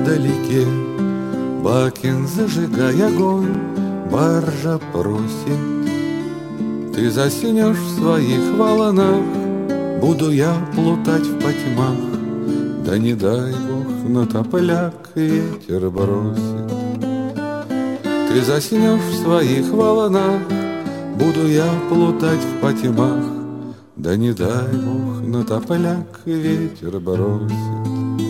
вдалеке. Бакин, зажигай огонь, баржа просит. Ты заснешь в своих волнах, буду я плутать в потьмах. Да не дай Бог, на топляк ветер бросит. Ты заснешь в своих волнах, буду я плутать в потьмах. Да не дай Бог, на топляк ветер бросит.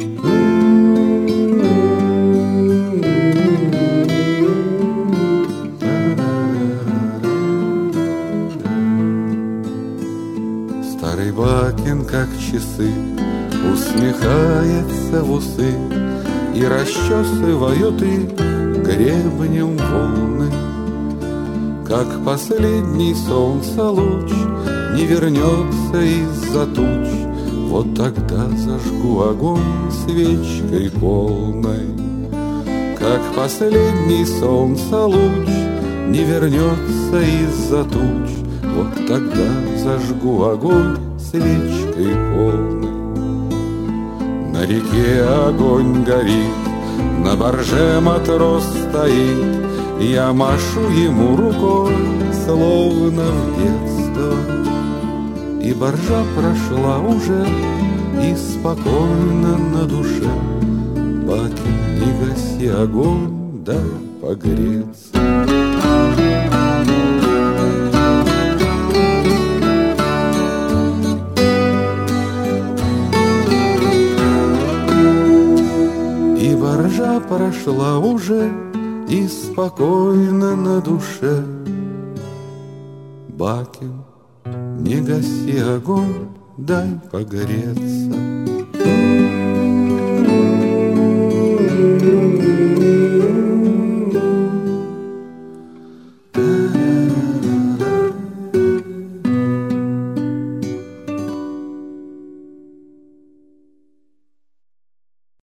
Старый Бакин, как часы, усмехается в усы и расчесывают их гребнем волны. Как последний солнца луч не вернется из-за туч, вот тогда зажгу огонь свечкой полной. Как последний солнца луч не вернется из-за туч, вот тогда зажгу огонь свечкой полной. На реке огонь горит, на барже матрос стоит, я машу ему рукой, словно в детство. И баржа прошла уже, и спокойно на душе. Бакин, не гаси огонь, дай погреться. И баржа прошла уже, и спокойно на душе. Бакин, не гаси огонь, дай погреться.